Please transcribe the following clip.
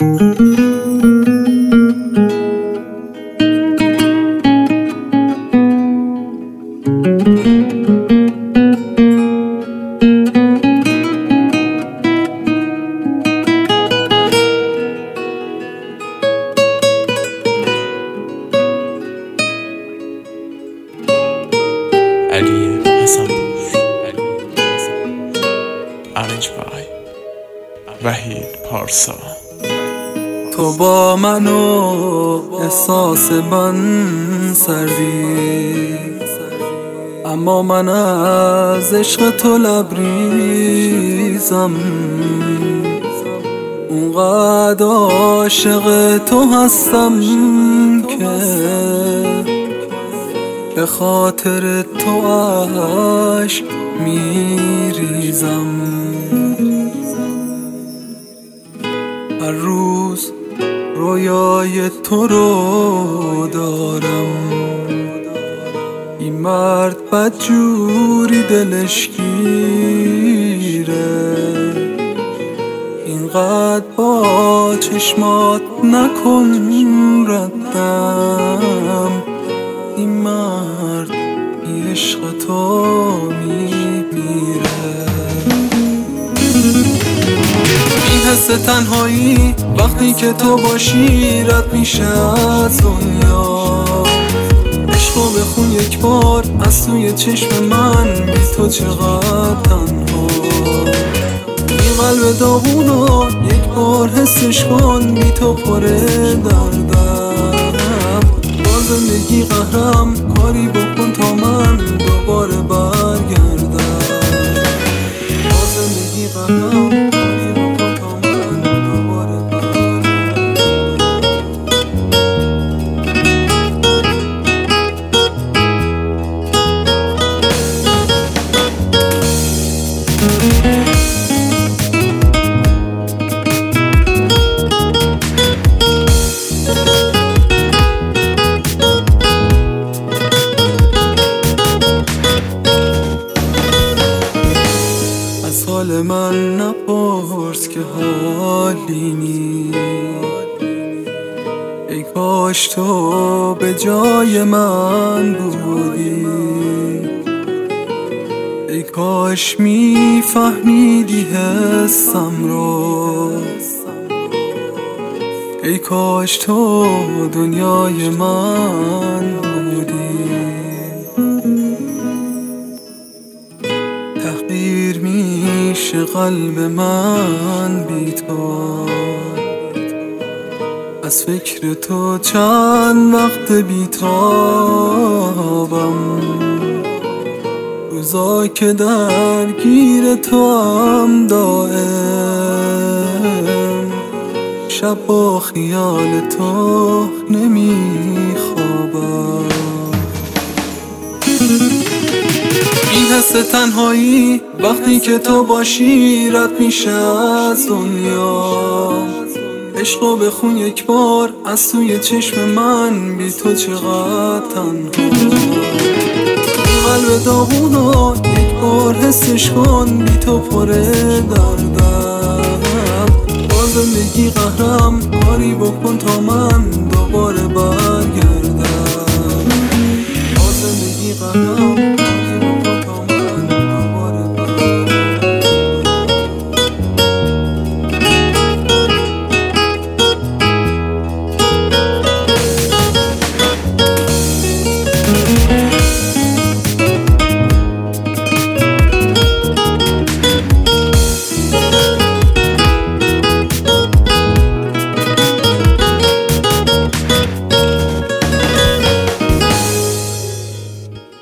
علی حسن‌پور Arranged by وحید پارسا. تو با من و احساس من سردی، اما من از عشق تو لبریزم. اونقدر عاشق تو هستم که به خاطر تو عشق میریزم. هر روز رویای تو رو دارم، این مرد بدجوری دلش گیره. اینقدر با چشمات نکن ردم، این مرد بی عشق تو میمیره. این حس تنهایی وقتی که تو باشی رد میشه از دنیا. عشقو بخون یک بار از توی چشم من، بی تو چقدر تنها. این قلب داغونو یک بار حسش کن، بی تو پر دردم. با زندگی قهرم، کاری بکن تا من دوباره برگردم. با زندگی قهرم، کاری بکن تا من دوباره حال من نپرس که حالی نیست. ای کاش تو به جای من بودی، ای کاش میفهمیدی حسم رو، ای کاش تو دنیای من بودی. تحقیر میشه قلب من بی تو، از فکر تو چند وقت بیتابم. روزا که درگیر تو هم دائم، شب با خیال تو نمیخوابم. این حس تنهایی وقتی که تو باشی رد میشه از دنیا. عشقو بخون یک بار از توی چشم من، بی تو چقدر تنها. این قلب داغونو یک بار حسش کن، بی تو پر دردم. با زندگی قهرم، کاری بکن تا من دوباره برگردم. با زندگی قهرم.